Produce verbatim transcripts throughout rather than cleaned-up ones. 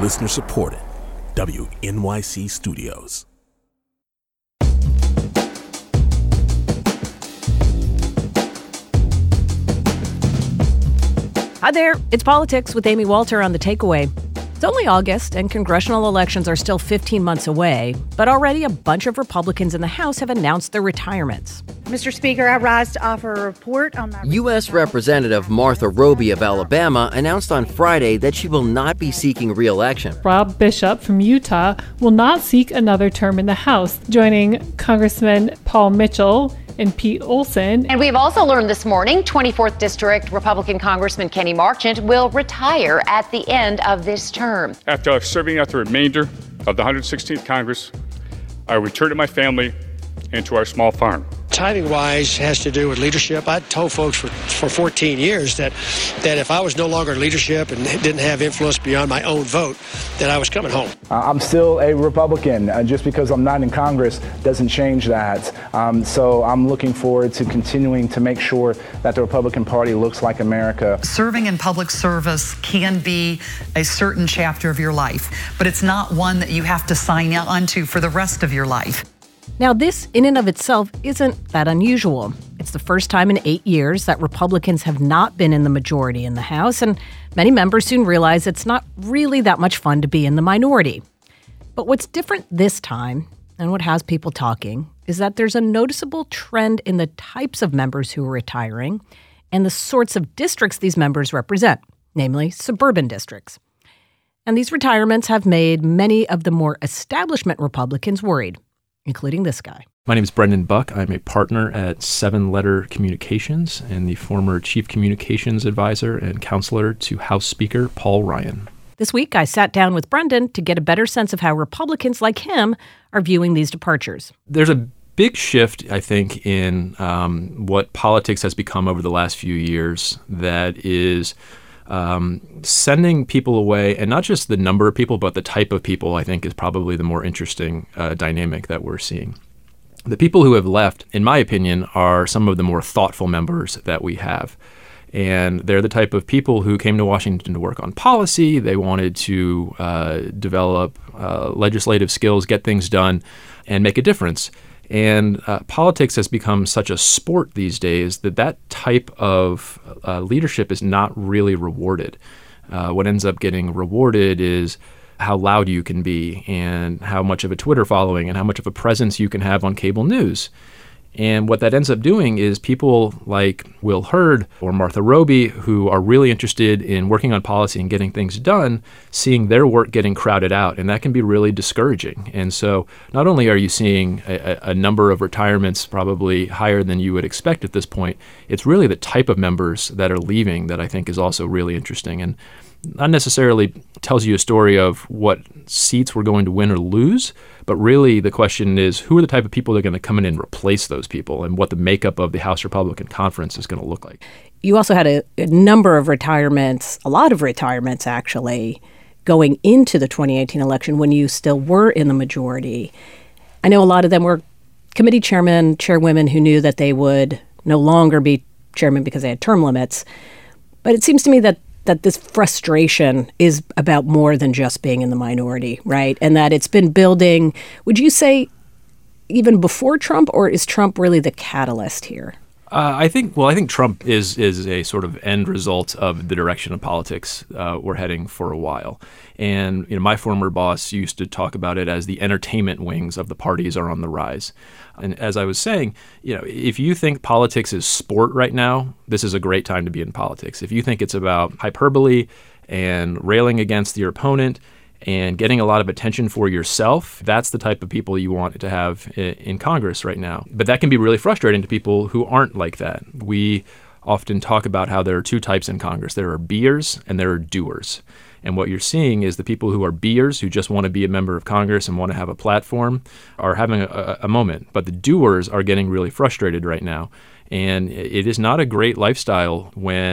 Listener supported. W N Y C Studios. Hi there, it's Politics with Amy Walter on The Takeaway. It's only August, and congressional elections are still fifteen months away, but already a bunch of Republicans in the House have announced their retirements. Mister Speaker, I rise to offer a report on my... U S. Representative Martha Roby of Alabama announced on Friday that she will not be seeking re-election. Rob Bishop from Utah will not seek another term in the House, joining Congressman Paul Mitchell and Pete Olson. And we've also learned this morning, twenty-fourth District Republican Congressman Kenny Marchant will retire at the end of this term. After serving out the remainder of the one hundred sixteenth Congress, I return to my family and to our small farm. Timing-wise has to do with leadership. I told folks for, for fourteen years that, that if I was no longer in leadership and didn't have influence beyond my own vote, that I was coming home. Uh, I'm still a Republican. Uh, just because I'm not in Congress doesn't change that. Um, so I'm looking forward to continuing to make sure that the Republican Party looks like America. Serving in public service can be a certain chapter of your life, but it's not one that you have to sign on to for the rest of your life. Now, this in and of itself isn't that unusual. It's the first time in eight years that Republicans have not been in the majority in the House, and many members soon realize it's not really that much fun to be in the minority. But what's different this time, and what has people talking, is that there's a noticeable trend in the types of members who are retiring and the sorts of districts these members represent, namely suburban districts. And these retirements have made many of the more establishment Republicans worried, including this guy. My name is Brendan Buck. I'm a partner at Seven Letter Communications and the former Chief Communications Advisor and Counselor to House Speaker Paul Ryan. This week, I sat down with Brendan to get a better sense of how Republicans like him are viewing these departures. There's a big shift, I think, in um, what politics has become over the last few years that is Um, sending people away, and not just the number of people, but the type of people, I think, is probably the more interesting uh, dynamic that we're seeing. The people who have left, in my opinion, are some of the more thoughtful members that we have. And they're the type of people who came to Washington to work on policy. They wanted to uh, develop uh, legislative skills, get things done, and make a difference. And uh, politics has become such a sport these days that that type of uh, leadership is not really rewarded. Uh, what ends up getting rewarded is how loud you can be and how much of a Twitter following and how much of a presence you can have on cable news. And what that ends up doing is people like Will Hurd or Martha Roby, who are really interested in working on policy and getting things done, seeing their work getting crowded out. And that can be really discouraging. And so not only are you seeing a, a number of retirements probably higher than you would expect at this point, it's really the type of members that are leaving that I think is also really interesting. And not necessarily tells you a story of what seats we're going to win or lose, but really the question is who are the type of people that are going to come in and replace those people and what the makeup of the House Republican Conference is going to look like. You also had a, a number of retirements, a lot of retirements actually, going into the twenty eighteen election when you still were in the majority. I know a lot of them were committee chairmen, chairwomen who knew that they would no longer be chairman because they had term limits. But it seems to me that that this frustration is about more than just being in the minority, right? And that it's been building, would you say, even before Trump, or is Trump really the catalyst here? Uh, I think, well, I think Trump is is a sort of end result of the direction of politics uh, we're heading for a while. And, you know, my former boss used to talk about it as the entertainment wings of the parties are on the rise. And as I was saying, you know, if you think politics is sport right now, this is a great time to be in politics. If you think it's about hyperbole and railing against your opponent and getting a lot of attention for yourself, that's the type of people you want to have in Congress right now. But that can be really frustrating to people who aren't like that. We often talk about how there are two types in Congress. There are beers and there are doers. And what you're seeing is the people who are beers, who just want to be a member of Congress and want to have a platform, are having a, a moment. But the doers are getting really frustrated right now. And it is not a great lifestyle when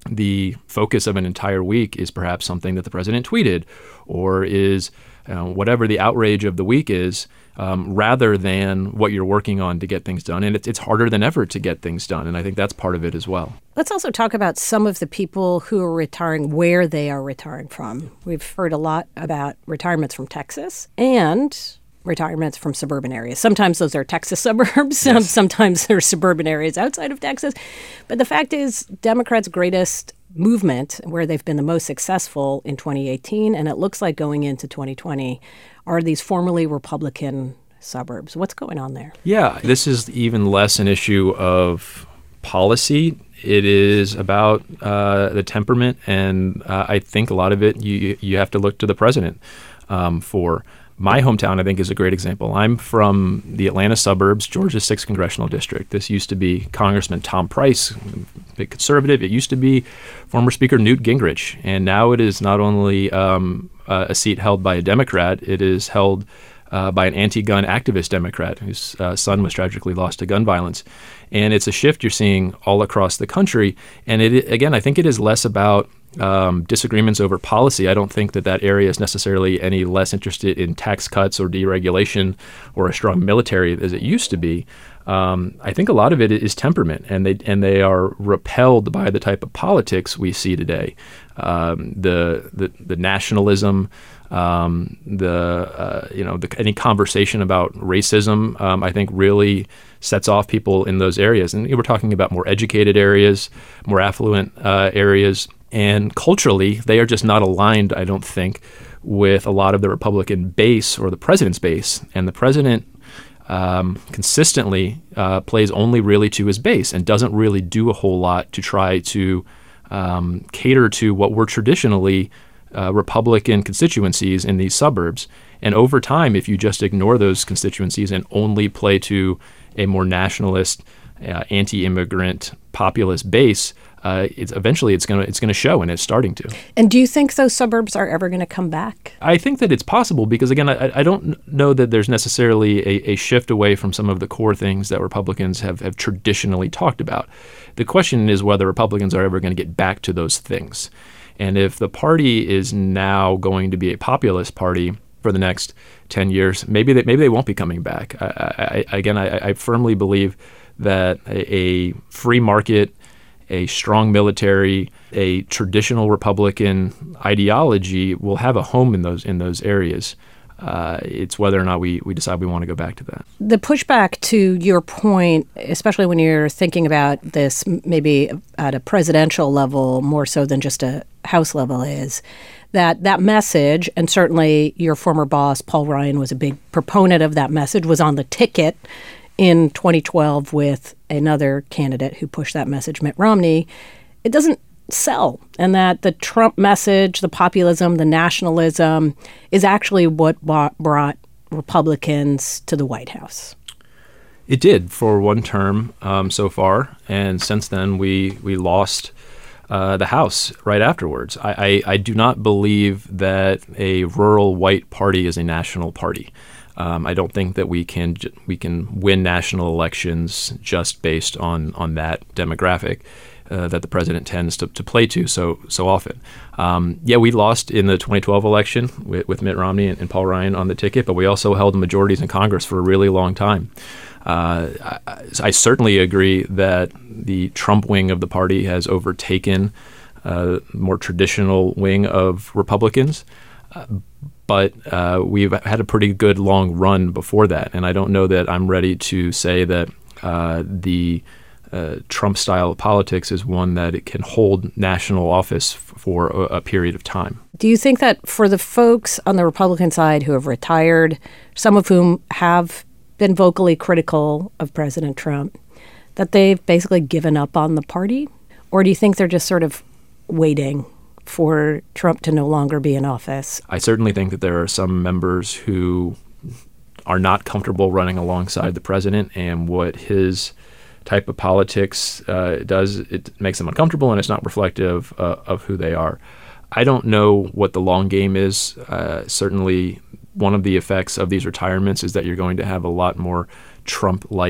the focus of an entire week is perhaps something that the president tweeted or is uh, whatever the outrage of the week is, um, rather than what you're working on to get things done. And it's, it's harder than ever to get things done. And I think that's part of it as well. Let's also talk about some of the people who are retiring, where they are retiring from. We've heard a lot about retirements from Texas and retirements from suburban areas. Sometimes those are Texas suburbs. Yes. Sometimes they're suburban areas outside of Texas. But the fact is, Democrats' greatest movement, where they've been the most successful in twenty eighteen, and it looks like going into twenty twenty, are these formerly Republican suburbs. What's going on there? Yeah, this is even less an issue of policy. It is about uh, the temperament, and uh, I think a lot of it you you have to look to the president um, for. My hometown, I think, is a great example. I'm from the Atlanta suburbs, Georgia's sixth congressional district. This used to be Congressman Tom Price, big conservative. It used to be former Speaker Newt Gingrich. And now it is not only um, uh, a seat held by a Democrat, it is held uh, by an anti-gun activist Democrat whose uh, son was tragically lost to gun violence. And it's a shift you're seeing all across the country. And it, again, I think it is less about Um, disagreements over policy. I don't think that that area is necessarily any less interested in tax cuts or deregulation or a strong military as it used to be. Um, I think a lot of it is temperament, and they and they are repelled by the type of politics we see today. Um, the, the the nationalism, um, the uh, you know the, any conversation about racism, um, I think really sets off people in those areas. And we're talking about more educated areas, more affluent uh, areas. And culturally, they are just not aligned, I don't think, with a lot of the Republican base or the president's base. And the president um, consistently uh, plays only really to his base and doesn't really do a whole lot to try to um, cater to what were traditionally uh, Republican constituencies in these suburbs. And over time, if you just ignore those constituencies and only play to a more nationalist, uh, anti-immigrant, populist base, Uh, it's eventually it's going to it's going to show, and it's starting to. And do you think those suburbs are ever going to come back? I think that it's possible because, again, I, I don't know that there's necessarily a, a shift away from some of the core things that Republicans have, have traditionally talked about. The question is whether Republicans are ever going to get back to those things. And if the party is now going to be a populist party for the next ten years, maybe they, maybe they won't be coming back. I, I, again, I, I firmly believe that a, a free market, a strong military, a traditional Republican ideology will have a home in those in those areas. Uh, it's whether or not we, we decide we want to go back to that. The pushback to your point, especially when you're thinking about this maybe at a presidential level more so than just a House level, is that that message, and certainly your former boss, Paul Ryan, was a big proponent of that message, was on the ticket in twenty twelve with another candidate who pushed that message, Mitt Romney. It doesn't sell. And that the Trump message, the populism, the nationalism is actually what brought Republicans to the White House. It did for one term um, so far. And since then, we, we lost uh, the House right afterwards. I, I, I do not believe that a rural white party is a national party. Um, I don't think that we can we can win national elections just based on on that demographic uh, that the president tends to, to play to so so often. Um, yeah, we lost in the twenty twelve election with, with Mitt Romney and, and Paul Ryan on the ticket, but we also held majorities in Congress for a really long time. Uh, I, I certainly agree that the Trump wing of the party has overtaken uh, more traditional wing of Republicans. Uh, But uh, we've had a pretty good long run before that. And I don't know that I'm ready to say that uh, the uh, Trump style of politics is one that it can hold national office f- for a, a period of time. Do you think that for the folks on the Republican side who have retired, some of whom have been vocally critical of President Trump, that they've basically given up on the party? Or do you think they're just sort of waiting for Trump to no longer be in office? I certainly think that there are some members who are not comfortable running alongside the president, and what his type of politics uh, does, it makes them uncomfortable, and it's not reflective uh, of who they are. I don't know what the long game is. Uh, certainly one of the effects of these retirements is that you're going to have a lot more Trump-like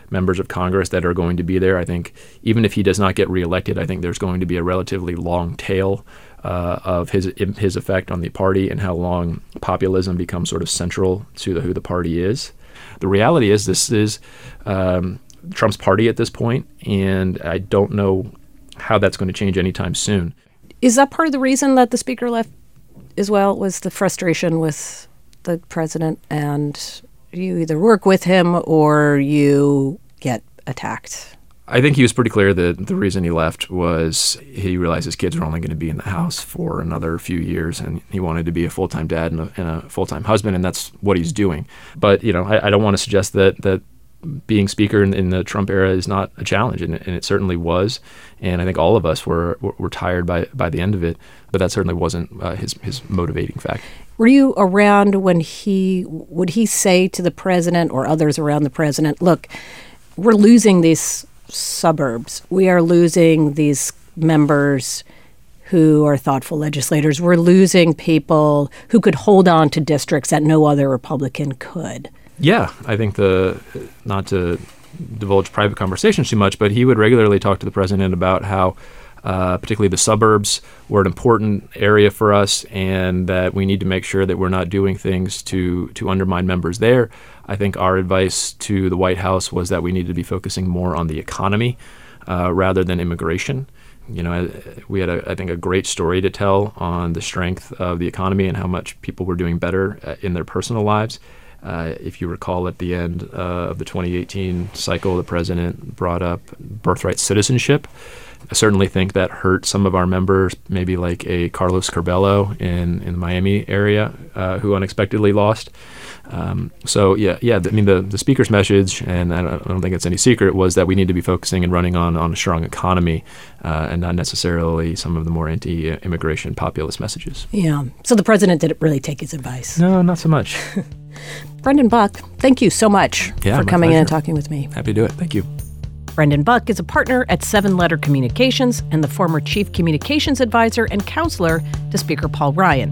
members of Congress that are going to be there. I think even if he does not get reelected, I think there's going to be a relatively long tail uh, of his his effect on the party and how long populism becomes sort of central to the, who the party is. The reality is this is um, Trump's party at this point, and I don't know how that's going to change anytime soon. Is that part of the reason that the speaker left as well, was the frustration with the president, and you either work with him or you get attacked? I think he was pretty clear that the reason he left was he realized his kids were only going to be in the house for another few years, and he wanted to be a full-time dad and a, and a full-time husband, and that's what he's doing. But, you know, I, I don't want to suggest that that being speaker in, in the Trump era is not a challenge, and, and it certainly was. And I think all of us were were, were tired by by the end of it, but that certainly wasn't uh, his his motivating factor. Were you around when he would he say to the president or others around the president, look, we're losing these suburbs. We are losing these members who are thoughtful legislators. We're losing people who could hold on to districts that no other Republican could. Yeah, I think the, not to divulge private conversations too much, but he would regularly talk to the president about how uh, particularly the suburbs were an important area for us, and that we need to make sure that we're not doing things to to undermine members there. I think our advice to the White House was that we needed to be focusing more on the economy uh, rather than immigration. You know, we had, a, I think, a great story to tell on the strength of the economy and how much people were doing better in their personal lives. Uh, if you recall, at the end uh, of the twenty eighteen cycle, the president brought up birthright citizenship. I certainly think that hurt some of our members, maybe like a Carlos Curbelo in, in the Miami area, uh, who unexpectedly lost. Um, so, yeah, yeah. I mean, the, the speaker's message, and I don't, I don't think it's any secret, was that we need to be focusing and running on, on a strong economy uh, and not necessarily some of the more anti-immigration populist messages. Yeah. So the president didn't really take his advice. No, not so much. Brendan Buck, thank you so much yeah, for coming pleasure. in and talking with me. Happy to do it. Thank you. Brendan Buck is a partner at Seven Letter Communications and the former chief communications advisor and counselor to Speaker Paul Ryan.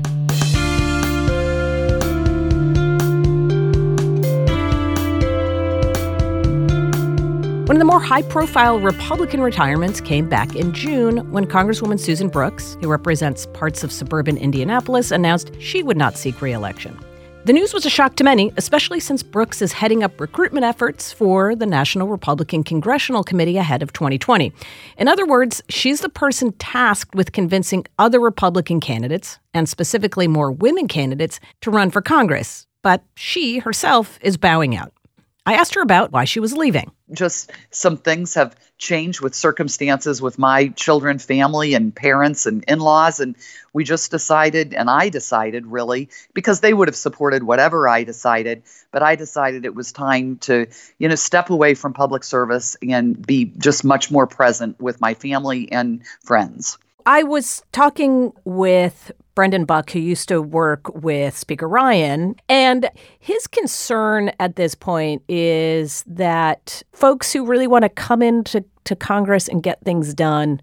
One of the more high-profile Republican retirements came back in June when Congresswoman Susan Brooks, who represents parts of suburban Indianapolis, announced she would not seek re-election. The news was a shock to many, especially since Brooks is heading up recruitment efforts for the National Republican Congressional Committee ahead of twenty twenty. In other words, she's the person tasked with convincing other Republican candidates, and specifically more women candidates, to run for Congress. But she herself is bowing out. I asked her about why she was leaving. Just some things have changed with circumstances with my children, family, and parents and in-laws. And we just decided, and I decided really, because they would have supported whatever I decided, but I decided it was time to, you know, step away from public service and be just much more present with my family and friends. I was talking with Brendan Buck, who used to work with Speaker Ryan, and his concern at this point is that folks who really want to come into to Congress and get things done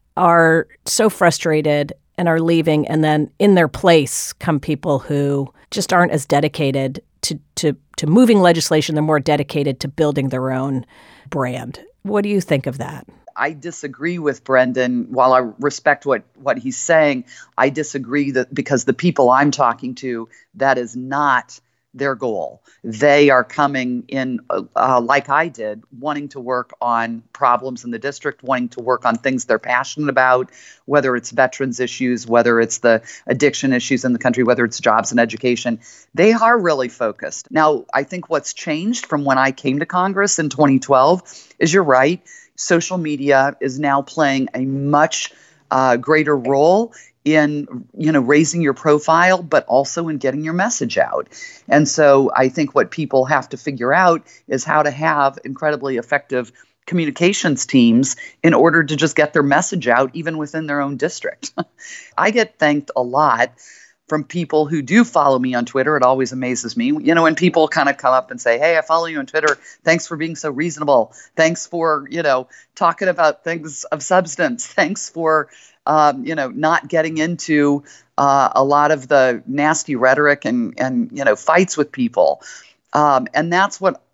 are so frustrated and are leaving, and then in their place come people who just aren't as dedicated to, to, to moving legislation. They're more dedicated to building their own brand. What do you think of that? I disagree with Brendan. While I respect what, what he's saying, I disagree that because the people I'm talking to, that is not their goal. They are coming in, uh, like I did, wanting to work on problems in the district, wanting to work on things they're passionate about, whether it's veterans issues, whether it's the addiction issues in the country, whether it's jobs and education. They are really focused. Now, I think what's changed from when I came to Congress in twenty twelve is, you're right, social media is now playing a much uh, greater role in, you know, raising your profile, but also in getting your message out. And so I think what people have to figure out is how to have incredibly effective communications teams in order to just get their message out, even within their own district. I get thanked a lot from people who do follow me on Twitter. It always amazes me. You know, when people kind of come up and say, hey, I follow you on Twitter. Thanks for being so reasonable. Thanks for, you know, talking about things of substance. Thanks for, um, you know, not getting into uh, a lot of the nasty rhetoric and, and, you know, fights with people. Um, and that's what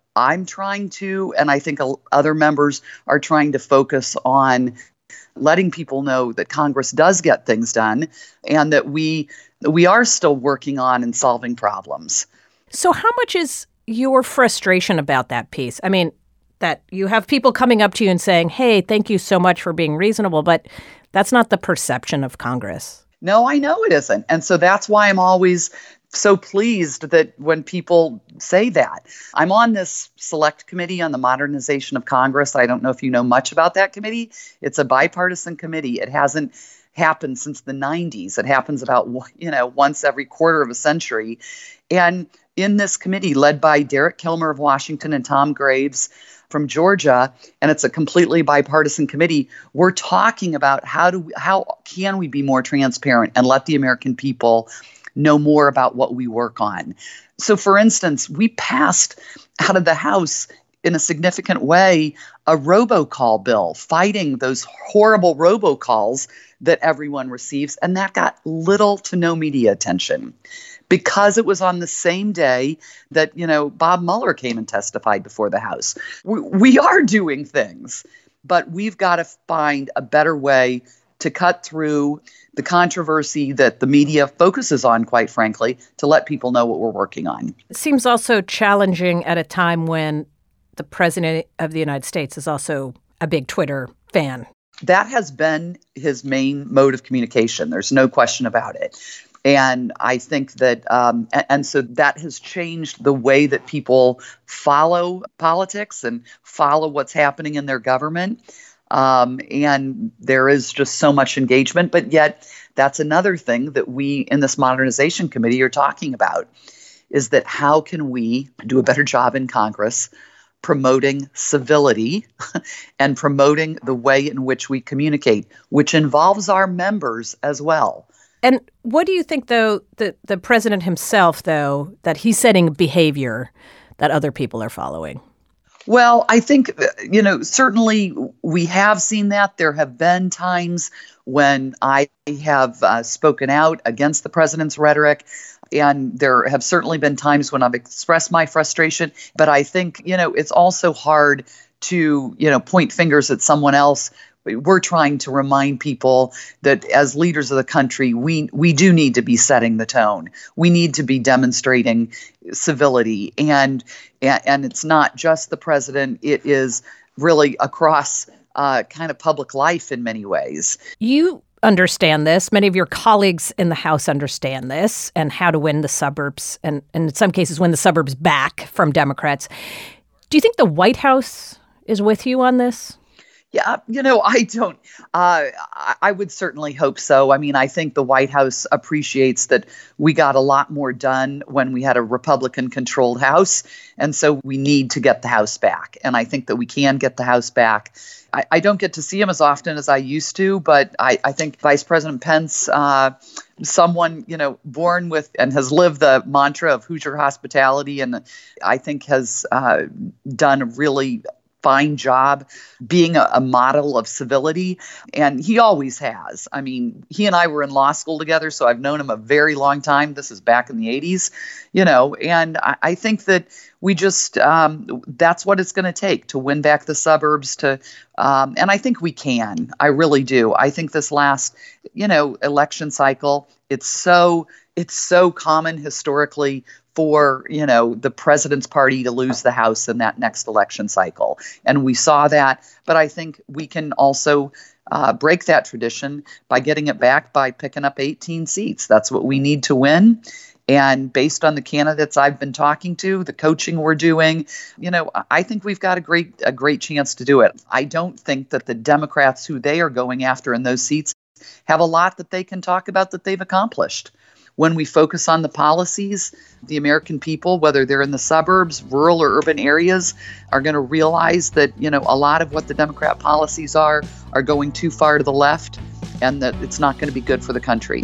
I'm trying to, and I think other members are trying to focus on letting people know that Congress does get things done and that we we are still working on and solving problems. So how much is your frustration about that piece? I mean, that you have people coming up to you and saying, hey, thank you so much for being reasonable, but that's not the perception of Congress. No, I know it isn't. And so that's why I'm always so pleased that when people say that. I'm on this select committee on the modernization of Congress. I don't know if you know much about that committee. It's a bipartisan committee. It hasn't happened since the nineties. It happens about, you know, once every quarter of a century. And in this committee, led by Derek Kilmer of Washington and Tom Graves from Georgia, and it's a completely bipartisan committee, we're talking about how do we, how can we be more transparent and let the American people know more about what we work on. So, for instance, we passed out of the House in a significant way a robocall bill fighting those horrible robocalls that everyone receives, and that got little to no media attention because it was on the same day that, you know, Bob Mueller came and testified before the House. We, we are doing things, but we've got to find a better way to cut through the controversy that the media focuses on, quite frankly, to let people know what we're working on. It seems also challenging at a time when the President of the United States is also a big Twitter fan. That has been his main mode of communication. There's no question about it. And I think that, um, and, and so that has changed the way that people follow politics and follow what's happening in their government. Um, and there is just so much engagement, but yet that's another thing that we in this modernization committee are talking about, is that how can we do a better job in Congress promoting civility and promoting the way in which we communicate, which involves our members as well. And what do you think, though, the, the president himself, though, that he's setting behavior that other people are following? Well, I think, you know, certainly we have seen that. There have been times when I have uh, spoken out against the president's rhetoric, and there have certainly been times when I've expressed my frustration. But I think, you know, it's also hard to, you know, point fingers at someone else. We're trying to remind people that as leaders of the country, we we do need to be setting the tone. We need to be demonstrating civility. And and, and it's not just the president. It is really across uh, kind of public life in many ways. You understand this. Many of your colleagues in the House understand this and how to win the suburbs and, and in some cases win the suburbs back from Democrats. Do you think the White House is with you on this? Yeah, you know, I don't, uh, I would certainly hope so. I mean, I think the White House appreciates that we got a lot more done when we had a Republican-controlled House. And so we need to get the House back. And I think that we can get the House back. I, I don't get to see him as often as I used to, but I, I think Vice President Pence, uh, someone, you know, born with and has lived the mantra of Hoosier hospitality, and I think has uh, done a really fine job being a, a model of civility. And he always has. I mean, he and I were in law school together, so I've known him a very long time. This is back in the eighties, you know, and I, I think that we just, um, that's what it's going to take to win back the suburbs to, um, and I think we can. I really do. I think this last, you know, election cycle, it's so, it's so common historically for, you know, the president's party to lose the House in that next election cycle. And we saw that. But I think we can also uh, break that tradition by getting it back by picking up eighteen seats. That's what we need to win. And based on the candidates I've been talking to, the coaching we're doing, you know, I think we've got a great a great chance to do it. I don't think that the Democrats who they are going after in those seats have a lot that they can talk about that they've accomplished. When we focus on the policies, the American people, whether they're in the suburbs, rural or urban areas, are going to realize that, you know, a lot of what the Democrat policies are are going too far to the left, and that it's not going to be good for the country.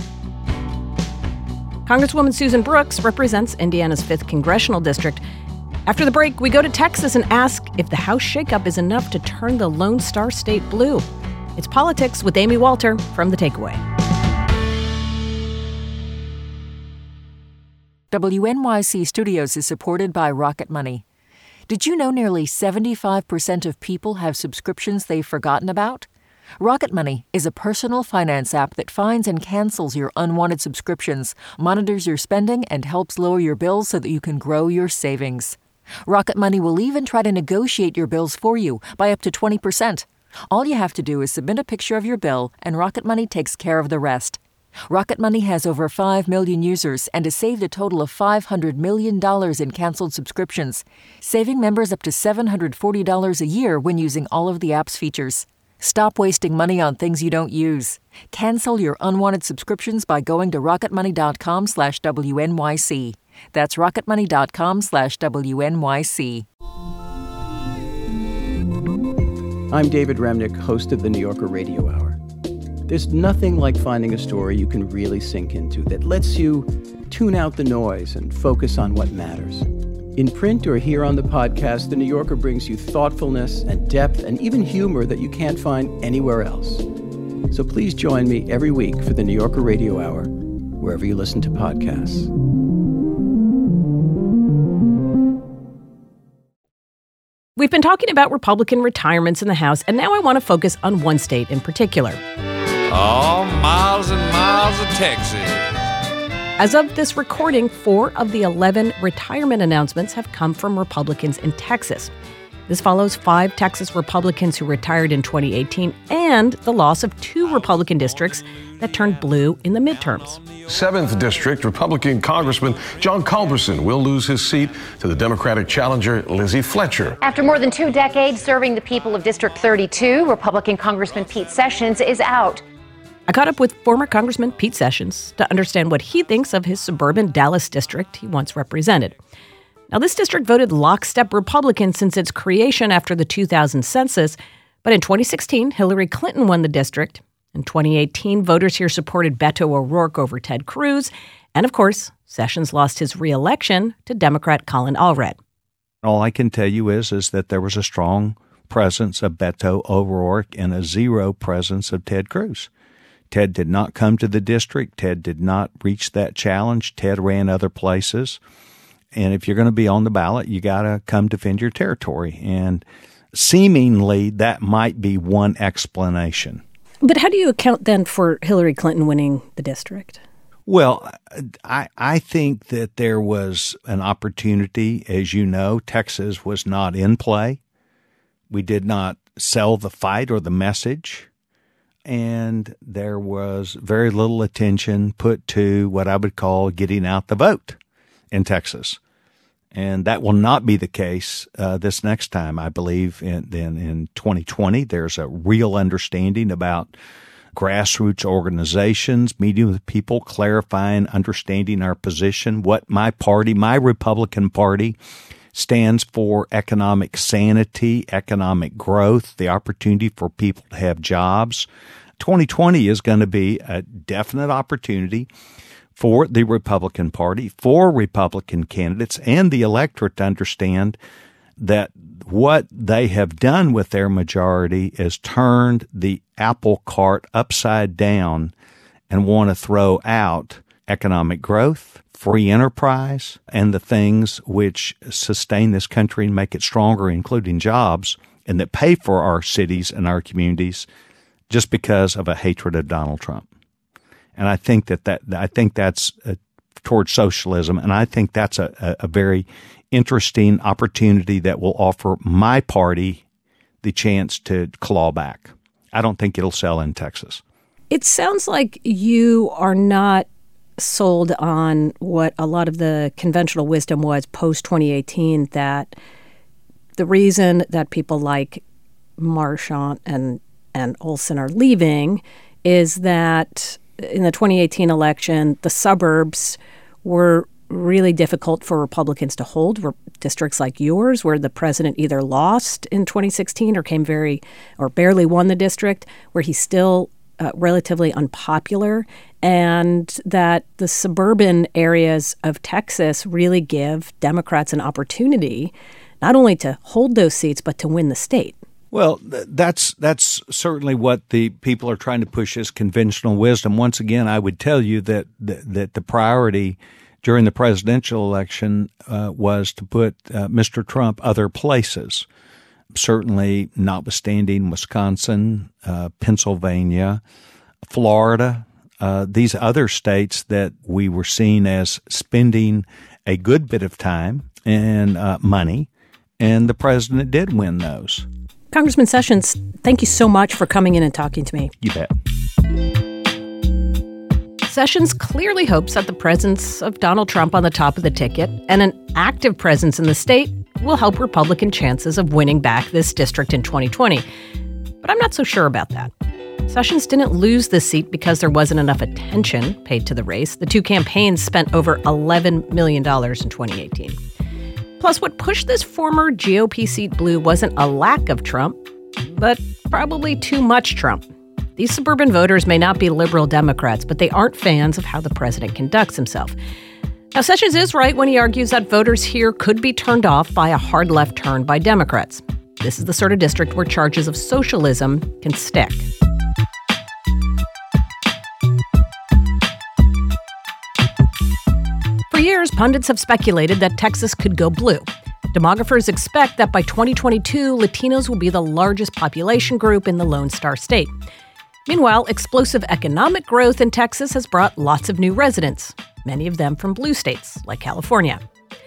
Congresswoman Susan Brooks represents Indiana's fifth congressional district. After the break, we go to Texas and ask if the House shakeup is enough to turn the Lone Star State blue. It's Politics with Amy Walter from The Takeaway. W N Y C Studios is supported by Rocket Money. Did you know nearly seventy-five percent of people have subscriptions they've forgotten about? Rocket Money is a personal finance app that finds and cancels your unwanted subscriptions, monitors your spending, and helps lower your bills so that you can grow your savings. Rocket Money will even try to negotiate your bills for you by up to twenty percent. All you have to do is submit a picture of your bill, and Rocket Money takes care of the rest. Rocket Money has over five million users and has saved a total of five hundred million dollars in canceled subscriptions, saving members up to seven hundred forty dollars a year when using all of the app's features. Stop wasting money on things you don't use. Cancel your unwanted subscriptions by going to rocketmoney.com slash WNYC. That's rocketmoney.com slash WNYC. I'm David Remnick, host of the New Yorker Radio Hour. There's nothing like finding a story you can really sink into that lets you tune out the noise and focus on what matters. In print or here on the podcast, The New Yorker brings you thoughtfulness and depth and even humor that you can't find anywhere else. So please join me every week for the New Yorker Radio Hour, wherever you listen to podcasts. We've been talking about Republican retirements in the House, and now I want to focus on one state in particular. Oh, miles and miles of Texas. As of this recording, four of the eleven retirement announcements have come from Republicans in Texas. This follows five Texas Republicans who retired in twenty eighteen and the loss of two Republican districts that turned blue in the midterms. seventh District Republican Congressman John Culberson will lose his seat to the Democratic challenger Lizzie Fletcher. After more than two decades serving the people of District thirty-two, Republican Congressman Pete Sessions is out. I caught up with former Congressman Pete Sessions to understand what he thinks of his suburban Dallas district he once represented. Now, this district voted lockstep Republican since its creation after the two thousand census, but in twenty sixteen, Hillary Clinton won the district. In twenty eighteen, voters here supported Beto O'Rourke over Ted Cruz, and of course, Sessions lost his re-election to Democrat Colin Allred. All I can tell you is, is that there was a strong presence of Beto O'Rourke and a zero presence of Ted Cruz. Ted did not come to the district. Ted did not reach that challenge. Ted ran other places. And if you're going to be on the ballot, you got to come defend your territory. And seemingly that might be one explanation. But how do you account then for Hillary Clinton winning the district? Well, I, I think that there was an opportunity. As you know, Texas was not in play. We did not sell the fight or the message. And there was very little attention put to what I would call getting out the vote in Texas. And that will not be the case uh, this next time. I believe in, in, in twenty twenty, there's a real understanding about grassroots organizations, meeting with people, clarifying, understanding our position, what my party, my Republican Party, stands for: economic sanity, economic growth, the opportunity for people to have jobs. twenty twenty is going to be a definite opportunity for the Republican Party, for Republican candidates, and the electorate to understand that what they have done with their majority is turned the apple cart upside down and want to throw out economic growth, free enterprise, and the things which sustain this country and make it stronger, including jobs, and that pay for our cities and our communities just because of a hatred of Donald Trump. And I think that, that I think that's uh, towards socialism, and I think that's a, a, a very interesting opportunity that will offer my party the chance to claw back. I don't think it'll sell in Texas. It sounds like you are not sold on what a lot of the conventional wisdom was post twenty eighteen, that the reason that people like Marchant and, and Olson are leaving is that in the twenty eighteen election, the suburbs were really difficult for Republicans to hold. Districts like yours, where the president either lost in twenty sixteen or came very or barely won the district, where he's still uh, relatively unpopular, and that the suburban areas of Texas really give Democrats an opportunity not only to hold those seats, but to win the state. Well, that's that's certainly what the people are trying to push as conventional wisdom. Once again, I would tell you that that, that the priority during the presidential election uh, was to put uh, Mister Trump other places, certainly notwithstanding Wisconsin, uh, Pennsylvania, Florida, uh, these other states that we were seen as spending a good bit of time and uh, money, and the president did win those. Congressman Sessions, thank you so much for coming in and talking to me. You bet. Sessions clearly hopes that the presence of Donald Trump on the top of the ticket and an active presence in the state will help Republican chances of winning back this district in twenty twenty. But I'm not so sure about that. Sessions didn't lose this seat because there wasn't enough attention paid to the race. The two campaigns spent over eleven million dollars in twenty eighteen. Plus, what pushed this former G O P seat blue wasn't a lack of Trump, but probably too much Trump. These suburban voters may not be liberal Democrats, but they aren't fans of how the president conducts himself. Now, Sessions is right when he argues that voters here could be turned off by a hard left turn by Democrats. This is the sort of district where charges of socialism can stick. For years, pundits have speculated that Texas could go blue. Demographers expect that by twenty twenty-two, Latinos will be the largest population group in the Lone Star State. Meanwhile, explosive economic growth in Texas has brought lots of new residents, many of them from blue states like California.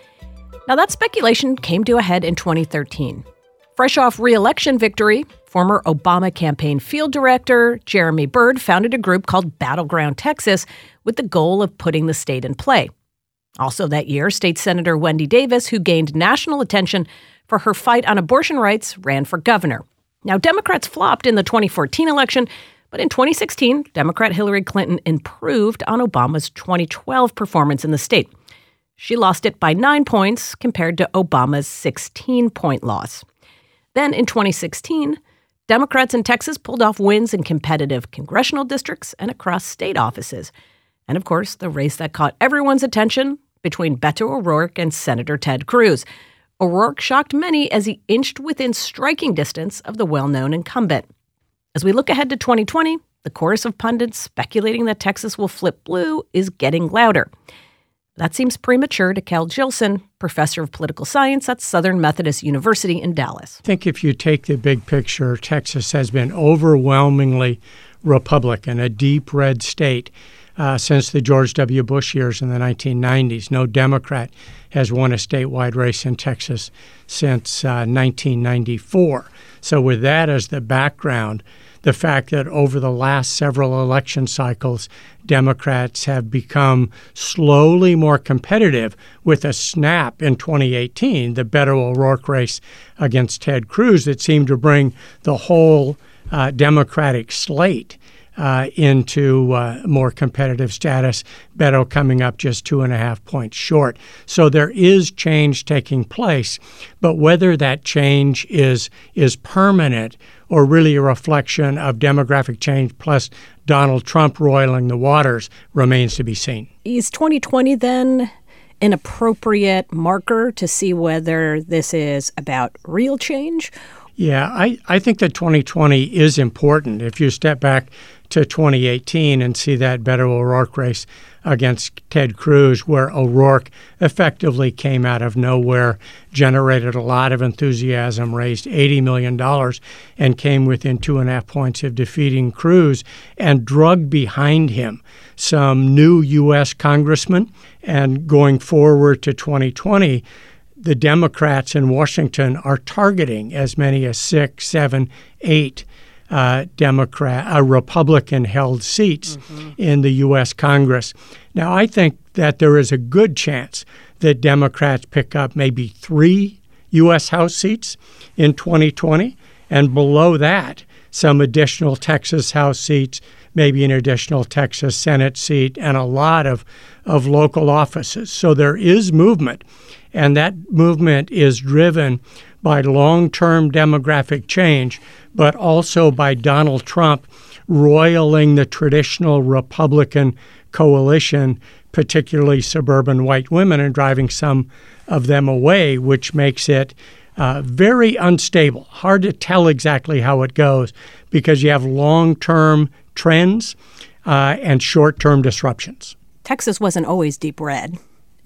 Now, that speculation came to a head in twenty thirteen. Fresh off re-election victory, former Obama campaign field director Jeremy Byrd founded a group called Battleground Texas with the goal of putting the state in play. Also that year, State Senator Wendy Davis, who gained national attention for her fight on abortion rights, ran for governor. Now, Democrats flopped in the twenty fourteen election, but in twenty sixteen, Democrat Hillary Clinton improved on Obama's twenty twelve performance in the state. She lost it by nine points compared to Obama's sixteen-point loss. Then in twenty sixteen, Democrats in Texas pulled off wins in competitive congressional districts and across state offices. And of course, the race that caught everyone's attention between Beto O'Rourke and Senator Ted Cruz. O'Rourke shocked many as he inched within striking distance of the well-known incumbent. As we look ahead to twenty twenty, the chorus of pundits speculating that Texas will flip blue is getting louder. That seems premature to Cal Jilson, professor of political science at Southern Methodist University in Dallas. I think if you take the big picture, Texas has been overwhelmingly Republican, a deep red state uh, since the George W. Bush years in the nineteen nineties. No Democrat has won a statewide race in Texas since uh, nineteen ninety-four. So with that as the background, the fact that over the last several election cycles, Democrats have become slowly more competitive with a snap in twenty eighteen, the Beto O'Rourke race against Ted Cruz that seemed to bring the whole uh, Democratic slate uh, into uh, more competitive status, Beto coming up just two and a half points short. So there is change taking place, but whether that change is is permanent or really a reflection of demographic change plus Donald Trump roiling the waters remains to be seen. Is twenty twenty then an appropriate marker to see whether this is about real change? Yeah, I, I think that twenty twenty is important. If you step back to twenty eighteen and see that Beto O'Rourke race against Ted Cruz, where O'Rourke effectively came out of nowhere, generated a lot of enthusiasm, raised eighty million dollars, and came within two and a half points of defeating Cruz, and drug behind him some new U S congressmen. And going forward to twenty twenty, the Democrats in Washington are targeting as many as six, seven, eight uh, Democrat, uh, Republican-held seats mm-hmm. in the U S Congress. Now, I think that there is a good chance that Democrats pick up maybe three U S House seats in twenty twenty, and below that, some additional Texas House seats, maybe an additional Texas Senate seat, and a lot of, of local offices. So there is movement, and that movement is driven by long-term demographic change, but also by Donald Trump roiling the traditional Republican coalition, particularly suburban white women, and driving some of them away, which makes it uh, very unstable. Hard to tell exactly how it goes because you have long-term trends uh, and short-term disruptions. Texas wasn't always deep red.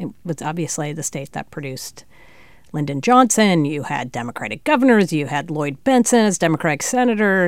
It was obviously the state that produced Lyndon Johnson. You had Democratic governors. You had Lloyd Bentsen as Democratic senator.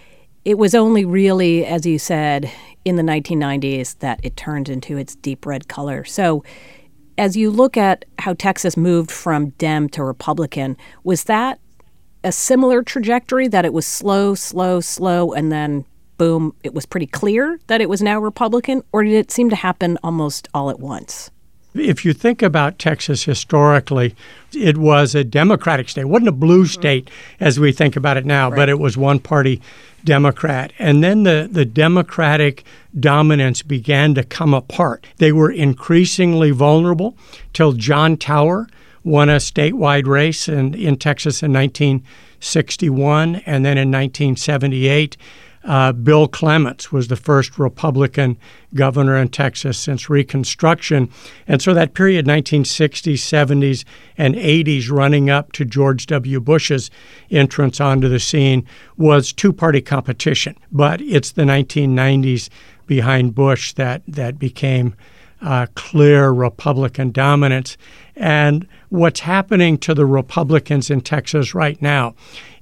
It was only really, as you said, in the nineteen nineties that it turned into its deep red color. So as you look at how Texas moved from Dem to Republican, was that a similar trajectory, that it was slow, slow, slow, and then boom, it was pretty clear that it was now Republican? Or did it seem to happen almost all at once? If you think about Texas historically, it was a Democratic state. It wasn't a blue state as we think about it now, right. But it was one-party Democrat. And then the, the Democratic dominance began to come apart. They were increasingly vulnerable till John Tower won a statewide race in, in Texas in nineteen sixty-one, and then in nineteen seventy-eight, Uh, Bill Clements was the first Republican governor in Texas since Reconstruction. And so that period, nineteen sixties, seventies, and eighties, running up to George W. Bush's entrance onto the scene, was two-party competition. But it's the nineteen nineties behind Bush that, that became uh, clear Republican dominance. And what's happening to the Republicans in Texas right now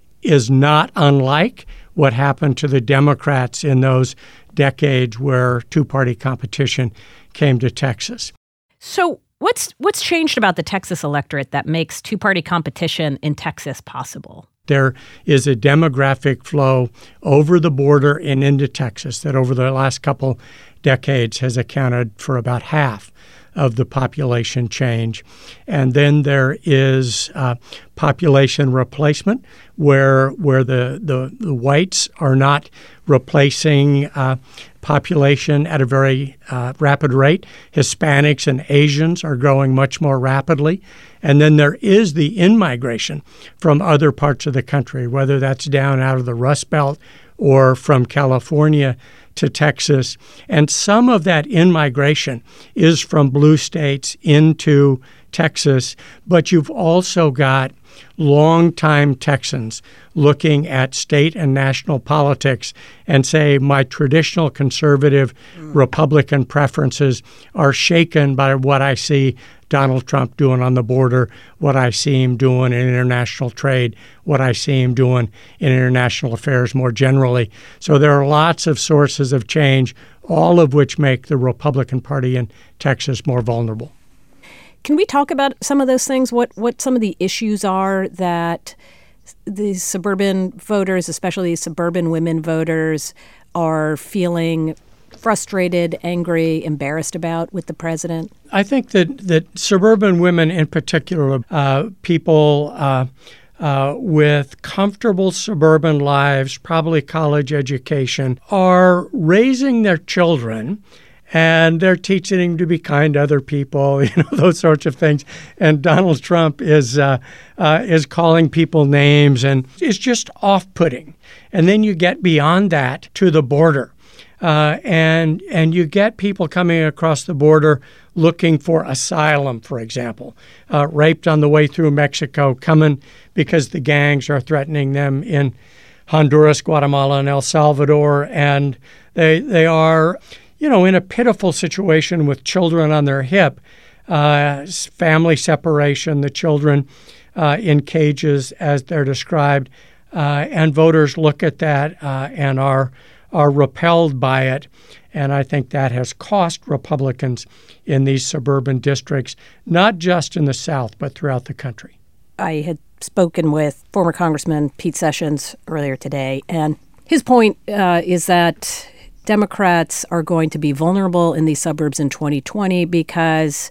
is not unlike what happened to the Democrats in those decades where two-party competition came to Texas. So what's what's changed about the Texas electorate that makes two-party competition in Texas possible? There is a demographic flow over the border and into Texas that over the last couple decades has accounted for about half of the population change. And then there is uh, population replacement, where where the, the, the whites are not replacing uh, population at a very uh, rapid rate. Hispanics and Asians are growing much more rapidly. And then there is the in-migration from other parts of the country, whether that's down out of the Rust Belt or from California to Texas. And some of that in-migration is from blue states into Texas, but you've also got longtime Texans looking at state and national politics and say, my traditional conservative mm. Republican preferences are shaken by what I see Donald Trump doing on the border, what I see him doing in international trade, what I see him doing in international affairs more generally. So there are lots of sources of change, all of which make the Republican Party in Texas more vulnerable. Can we talk about some of those things, what, what some of the issues are that these suburban voters, especially suburban women voters, are feeling frustrated, angry, embarrassed about with the president? I think that, that suburban women in particular, uh, people uh, uh, with comfortable suburban lives, probably college education, are raising their children and they're teaching them to be kind to other people, you know, those sorts of things. And Donald Trump is uh, uh, is calling people names, and it's just off-putting. And then you get beyond that to the border. Uh, and and you get people coming across the border looking for asylum, for example, uh, raped on the way through Mexico, coming because the gangs are threatening them in Honduras, Guatemala, and El Salvador. And they they are, you know, in a pitiful situation with children on their hip, uh, family separation, the children uh, in cages as they're described. Uh, and voters look at that uh, and are are repelled by it. And I think that has cost Republicans in these suburban districts, not just in the South, but throughout the country. I had spoken with former Congressman Pete Sessions earlier today, and his point uh, is that Democrats are going to be vulnerable in these suburbs in twenty twenty because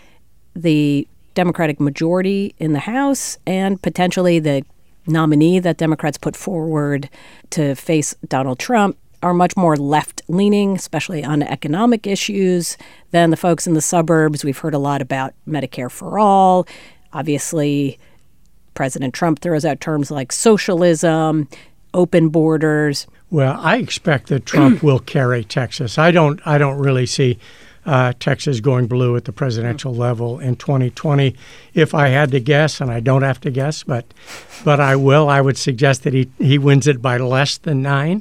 the Democratic majority in the House and potentially the nominee that Democrats put forward to face Donald Trump are much more left-leaning, especially on economic issues, than the folks in the suburbs. We've heard a lot about Medicare for all. Obviously, President Trump throws out terms like socialism, open borders. Well, I expect that Trump will carry Texas. I don't I don't really see uh, Texas going blue at the presidential level in twenty twenty. If I had to guess, and I don't have to guess, but but I will, I would suggest that he, he wins it by less than nine.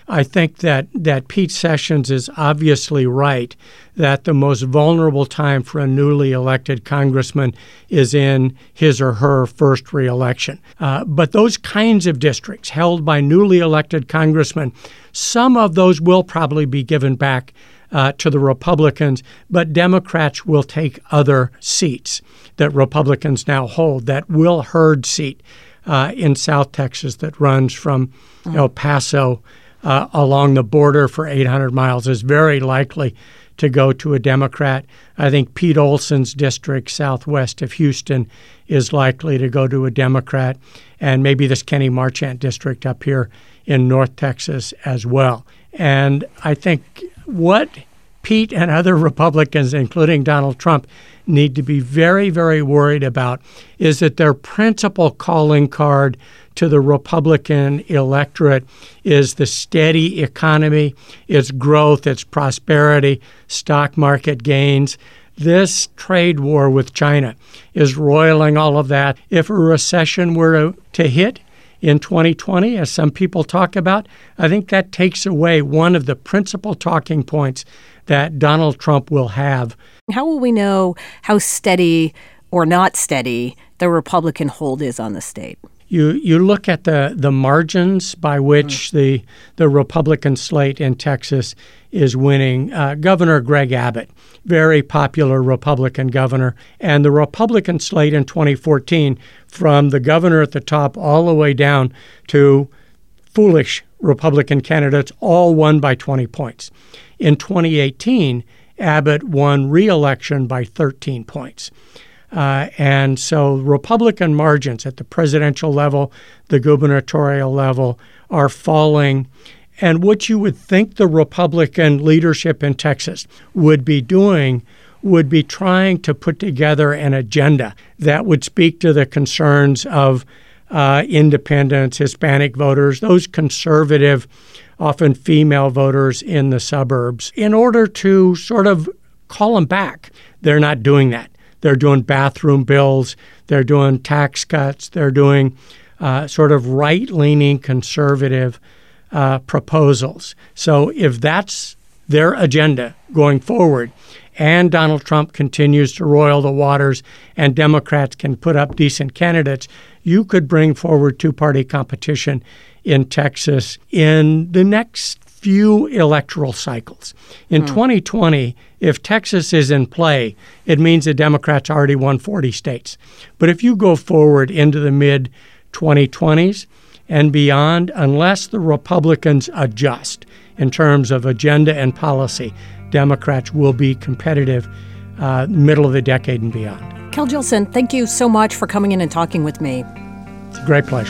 I think that, that Pete Sessions is obviously right that the most vulnerable time for a newly elected congressman is in his or her first reelection. Uh, but those kinds of districts held by newly elected congressmen, some of those will probably be given back uh, to the Republicans, but Democrats will take other seats that Republicans now hold. That Will Hurd seat uh, in South Texas that runs from El Paso uh, along the border for eight hundred miles is very likely to go to a Democrat. I think Pete Olson's district southwest of Houston is likely to go to a Democrat, and maybe this Kenny Marchant district up here in North Texas as well. And I think what Pete and other Republicans, including Donald Trump, need to be very, very worried about is that their principal calling card to the Republican electorate is the steady economy, its growth, its prosperity, stock market gains. This trade war with China is roiling all of that. If a recession were to hit in twenty twenty, as some people talk about, I think that takes away one of the principal talking points that Donald Trump will have. How will we know how steady or not steady the Republican hold is on the state? You you look at the, the margins by which the the Republican slate in Texas is winning. Uh, Governor Greg Abbott, very popular Republican governor, and the Republican slate in twenty fourteen, from the governor at the top all the way down to foolish Republican candidates, all won by twenty points. In twenty eighteen, Abbott won re-election by thirteen points. Uh, and so Republican margins at the presidential level, the gubernatorial level, are falling. And what you would think the Republican leadership in Texas would be doing would be trying to put together an agenda that would speak to the concerns of uh, independents, Hispanic voters, those conservative, often female voters in the suburbs, in order to sort of call them back. They're not doing that. They're doing bathroom bills. They're doing tax cuts. They're doing uh, sort of right-leaning conservative uh, proposals. So if that's their agenda going forward, and Donald Trump continues to roil the waters and Democrats can put up decent candidates, you could bring forward two-party competition in Texas in the next few electoral cycles. In mm. twenty twenty, if Texas is in play, it means the Democrats already won forty states. But if you go forward into the mid twenty twenties and beyond, unless the Republicans adjust in terms of agenda and policy, Democrats will be competitive uh, middle of the decade and beyond. Cal Jillson, thank you so much for coming in and talking with me. It's a great pleasure.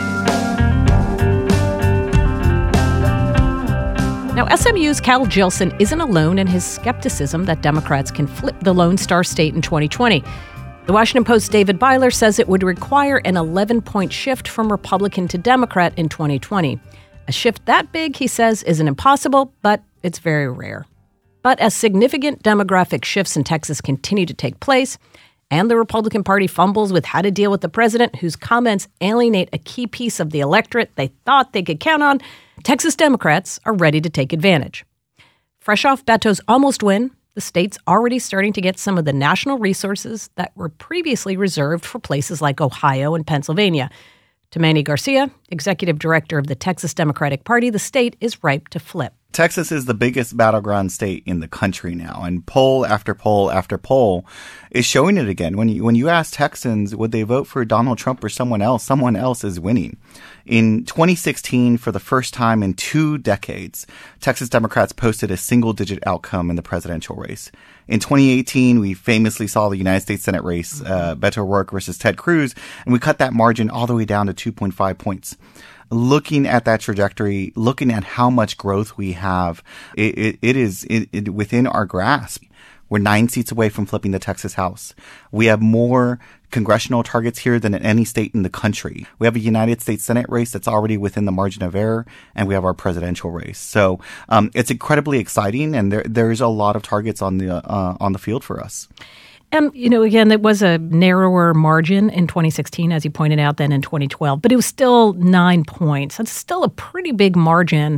Now, S M U's Cal Jillson isn't alone in his skepticism that Democrats can flip the Lone Star State in twenty twenty. The Washington Post's David Byler says it would require an eleven-point shift from Republican to Democrat in twenty twenty. A shift that big, he says, isn't impossible, but it's very rare. But as significant demographic shifts in Texas continue to take place, and the Republican Party fumbles with how to deal with the president, whose comments alienate a key piece of the electorate they thought they could count on, Texas Democrats are ready to take advantage. Fresh off Beto's almost win, the state's already starting to get some of the national resources that were previously reserved for places like Ohio and Pennsylvania. To Manny Garcia, executive director of the Texas Democratic Party, the state is ripe to flip. Texas is the biggest battleground state in the country now, and poll after poll after poll is showing it again. When you, when you ask Texans, would they vote for Donald Trump or someone else, someone else is winning. In twenty sixteen, for the first time in two decades, Texas Democrats posted a single-digit outcome in the presidential race. In twenty eighteen, we famously saw the United States Senate race, uh, Beto O'Rourke versus Ted Cruz, and we cut that margin all the way down to two point five points. Looking at that trajectory, looking at how much growth we have, it, it, it is it, it, within our grasp. We're nine seats away from flipping the Texas House. We have more congressional targets here than in any state in the country. We have a United States Senate race that's already within the margin of error, and we have our presidential race. So um, it's incredibly exciting, and there there's a lot of targets on the uh, on the field for us. And, you know, again, it was a narrower margin in twenty sixteen, as you pointed out, than in twenty twelve. But it was still nine points. That's still a pretty big margin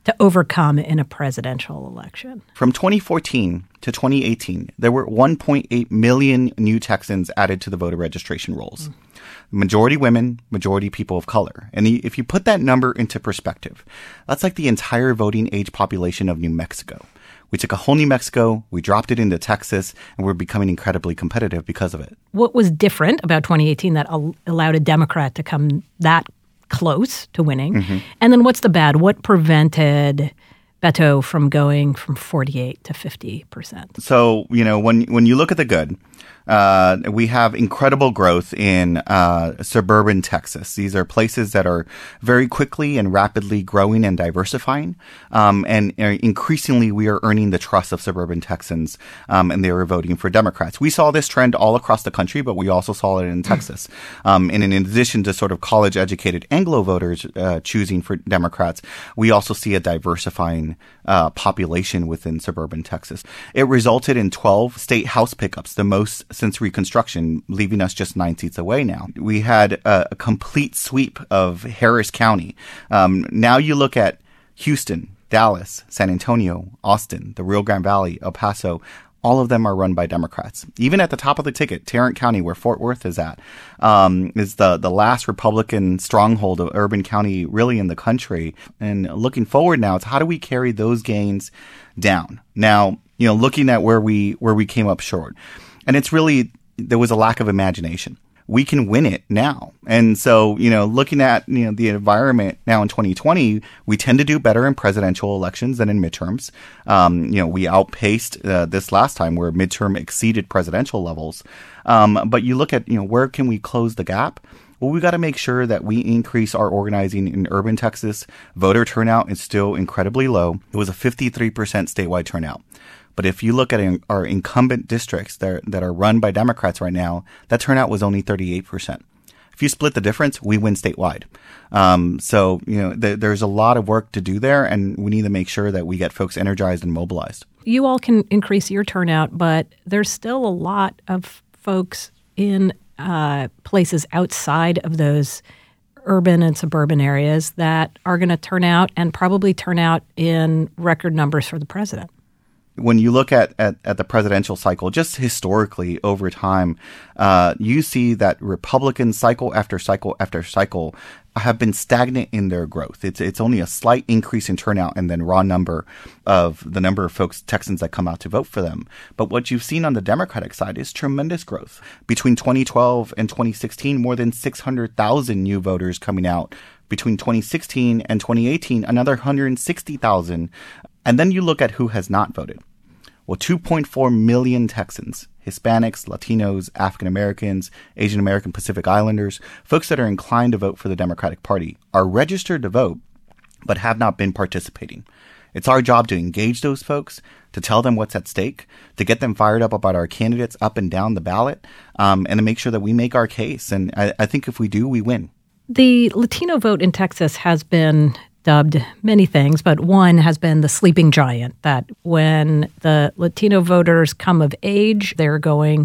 to overcome in a presidential election? From twenty fourteen to twenty eighteen, there were one point eight million new Texans added to the voter registration rolls. Mm. Majority women, majority people of color. And if you put that number into perspective, that's like the entire voting age population of New Mexico. We took a whole New Mexico, we dropped it into Texas, and we're becoming incredibly competitive because of it. What was different about twenty eighteen that al- allowed a Democrat to come that close to winning? Mm-hmm. And then what's the bad? What prevented Beto from going from forty-eight to fifty percent? So, you know, when when you look at the good, uh, we have incredible growth in uh, suburban Texas. These are places that are very quickly and rapidly growing and diversifying. Um, and increasingly, we are earning the trust of suburban Texans, um, and they are voting for Democrats. We saw this trend all across the country, but we also saw it in Texas. Um, and in addition to sort of college-educated Anglo voters uh, choosing for Democrats, we also see a diversifying uh, population within suburban Texas. It resulted in twelve state House pickups, the most since Reconstruction, leaving us just nine seats away now. We had a, a complete sweep of Harris County. Um, now you look at Houston, Dallas, San Antonio, Austin, the Rio Grande Valley, El Paso. All of them are run by Democrats. Even at the top of the ticket, Tarrant County, where Fort Worth is at, um, is the, the last Republican stronghold of urban county really in the country. And looking forward now, it's how do we carry those gains down? Now, you know, looking at where we where we came up short. And it's really, there was a lack of imagination. We can win it now. And so, you know, looking at, you know, the environment now in twenty twenty, we tend to do better in presidential elections than in midterms. Um, you know, we outpaced uh, this last time where midterm exceeded presidential levels. Um, but you look at, you know, where can we close the gap? Well, we got to make sure that we increase our organizing in urban Texas. Voter turnout is still incredibly low. It was a fifty-three percent statewide turnout. But if you look at our incumbent districts that are, that are run by Democrats right now, that turnout was only thirty-eight percent. If you split the difference, we win statewide. Um, so, you know, th- there's a lot of work to do there, and we need to make sure that we get folks energized and mobilized. You all can increase your turnout, but there's still a lot of folks in uh, places outside of those urban and suburban areas that are going to turn out and probably turn out in record numbers for the president. When you look at, at, at the presidential cycle, just historically over time, uh, you see that Republicans cycle after cycle after cycle have been stagnant in their growth. It's it's only a slight increase in turnout and then raw number of the number of folks, Texans, that come out to vote for them. But what you've seen on the Democratic side is tremendous growth. Between twenty twelve and twenty sixteen, more than six hundred thousand new voters coming out. Between twenty sixteen and twenty eighteen, another one hundred sixty thousand. And then you look at who has not voted. Well, two point four million Texans, Hispanics, Latinos, African Americans, Asian American, Pacific Islanders, folks that are inclined to vote for the Democratic Party, are registered to vote, but have not been participating. It's our job to engage those folks, to tell them what's at stake, to get them fired up about our candidates up and down the ballot, um, and to make sure that we make our case. And I, I think if we do, we win. The Latino vote in Texas has been dubbed many things, but one has been the sleeping giant, that when the Latino voters come of age, they're going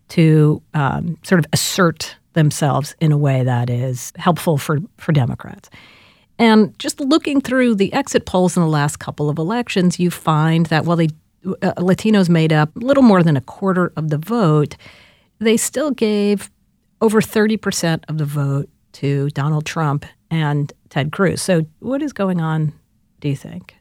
to um, sort of assert themselves in a way that is helpful for, for Democrats. And just looking through the exit polls in the last couple of elections, you find that while they, uh, Latinos made up a little more than a quarter of the vote, they still gave over thirty percent of the vote to Donald Trump and Ted Cruz. So what is going on, do you think?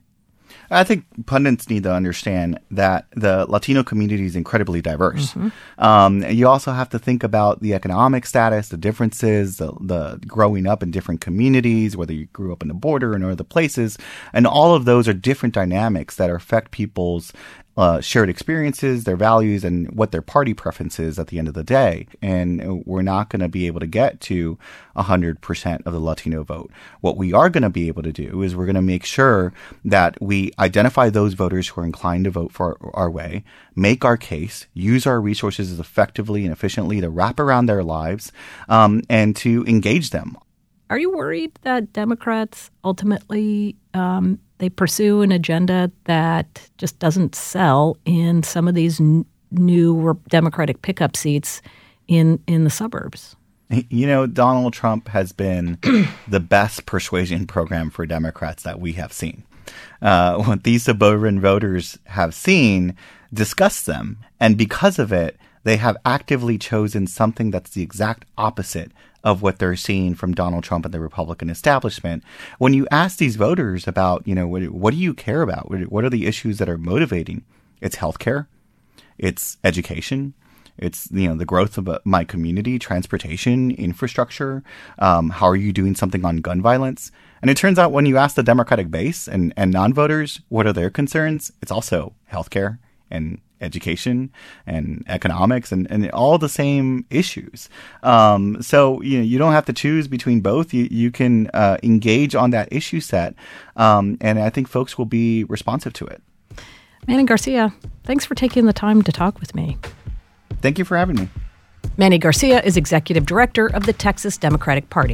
I think pundits need to understand that the Latino community is incredibly diverse. Mm-hmm. Um, you also have to think about the economic status, the differences, the, the growing up in different communities, whether you grew up in the border and other places. And all of those are different dynamics that affect people's Uh, shared experiences, their values, and what their party preference is at the end of the day. And we're not going to be able to get to one hundred percent of the Latino vote. What we are going to be able to do is we're going to make sure that we identify those voters who are inclined to vote for our, our way, make our case, use our resources as effectively and efficiently to wrap around their lives, um, and to engage them. Are you worried that Democrats ultimately um, they pursue an agenda that just doesn't sell in some of these n- new Democratic pickup seats in, in the suburbs? You know, Donald Trump has been the best persuasion program for Democrats that we have seen. Uh, what these suburban voters have seen disgusts them. And because of it, they have actively chosen something that's the exact opposite of what they're seeing from Donald Trump and the Republican establishment. When you ask these voters about, you know, what, what do you care about? What are the issues that are motivating? It's healthcare. It's education. It's, you know, the growth of my community, transportation, infrastructure. Um, how are you doing something on gun violence? And it turns out when you ask the Democratic base and, and non-voters, what are their concerns? It's also healthcare and education and economics and, and all the same issues. Um, so, you know, you don't have to choose between both. You, you can uh, engage on that issue set. Um, and I think folks will be responsive to it. Manny Garcia, thanks for taking the time to talk with me. Thank you for having me. Manny Garcia is executive director of the Texas Democratic Party.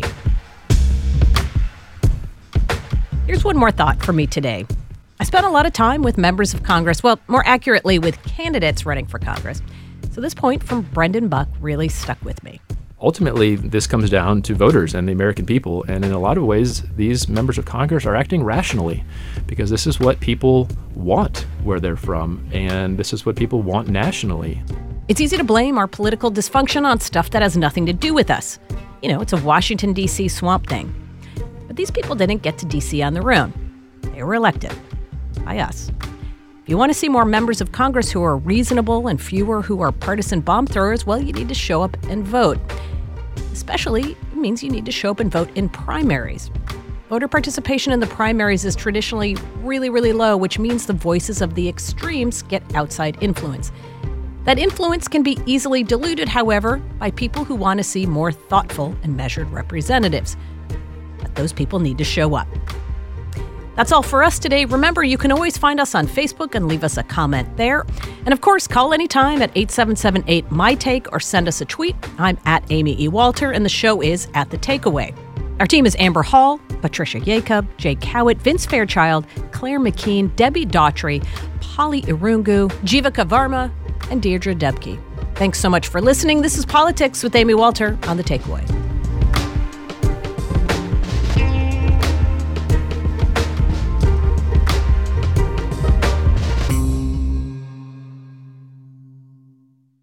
Here's one more thought for me today. I spent a lot of time with members of Congress, well, more accurately, with candidates running for Congress. So this point from Brendan Buck really stuck with me. Ultimately, this comes down to voters and the American people. And in a lot of ways, these members of Congress are acting rationally because this is what people want where they're from. And this is what people want nationally. It's easy to blame our political dysfunction on stuff that has nothing to do with us. You know, it's a Washington, D C swamp thing. But these people didn't get to D C on their own. They were elected by us. If you want to see more members of Congress who are reasonable and fewer who are partisan bomb throwers, well, you need to show up and vote. Especially, it means you need to show up and vote in primaries. Voter participation in the primaries is traditionally really, really low, which means the voices of the extremes get outside influence. That influence can be easily diluted, however, by people who want to see more thoughtful and measured representatives. But those people need to show up. That's all for us today. Remember, you can always find us on Facebook and leave us a comment there. And of course, call anytime at eight seven seven eight, M Y Take or send us a tweet. I'm at Amy E. Walter, and the show is At The Takeaway. Our team is Amber Hall, Patricia Jacob, Jay Cowett, Vince Fairchild, Claire McKean, Debbie Daughtry, Polly Irungu, Jivika Varma, and Deirdre Debke. Thanks so much for listening. This is Politics with Amy Walter on The Takeaway.